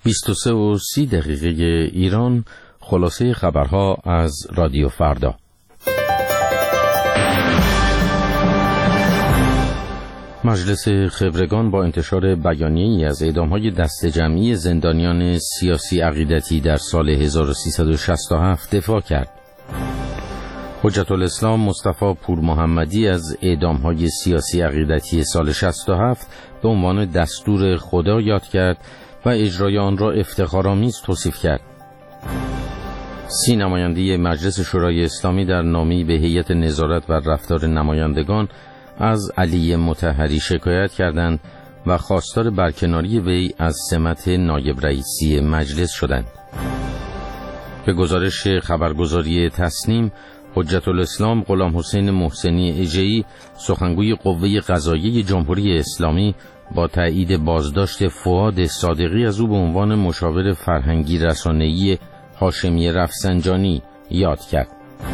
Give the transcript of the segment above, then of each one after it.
23:30 ایران. خلاصه خبرها از رادیو فردا. مجلس خبرگان با انتشار بیانیه‌ای از اعدام‌های دسته‌جمعی زندانیان سیاسی عقیدتی در سال 1367 دفاع کرد. حجت الاسلام مصطفی پورمحمدی از اعدام‌های سیاسی عقیدتی سال 67 به عنوان دستور خدا یاد کرد و اجرای آن را افتخارآمیز توصیف کرد. 30 نماینده مجلس شورای اسلامی در نامه‌ای به هیئت نظارت و رفتار نمایندگان از علی مطهری شکایت کردند و خواستار برکناری وی از سمت نایب رئیسی مجلس شدند. به گزارش خبرگزاری تسنیم، حجت الاسلام غلام حسین محسنی اژه‌ای سخنگوی قوه قضاییه جمهوری اسلامی با تایید بازداشت فؤاد صادقی از او به عنوان مشاور فرهنگی رسانه‌ای هاشمی رفسنجانی یاد کرد.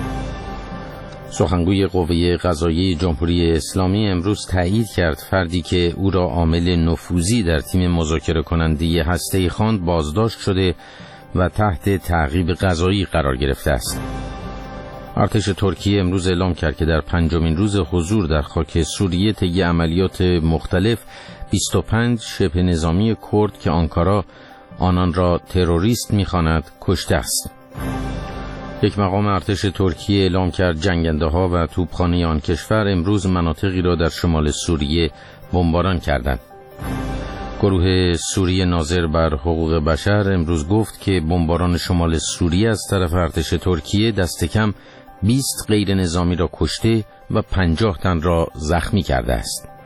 سخنگوی قوه قضاییه جمهوری اسلامی امروز تایید کرد فردی که او را عامل نفوذی در تیم مذاکره کننده هسته‌ای خواند بازداشت شده و تحت تعقیب قضایی قرار گرفته است. ارتش ترکیه امروز اعلام کرد که در 5مین روز حضور در خاک سوریه طی عملیات مختلف 25 شبه نظامی کرد که آنکارا آنان را تروریست می‌خواند کشته است. یک مقام ارتش ترکیه اعلام کرد جنگنده‌ها و توپخانه آن کشور امروز مناطقی را در شمال سوریه بمباران کردند. گروه سوریه ناظر بر حقوق بشر امروز گفت که بمباران شمال سوریه از طرف ارتش ترکیه دست کم 20 غیر نظامی را کشته و 50 تن را زخمی کرده است.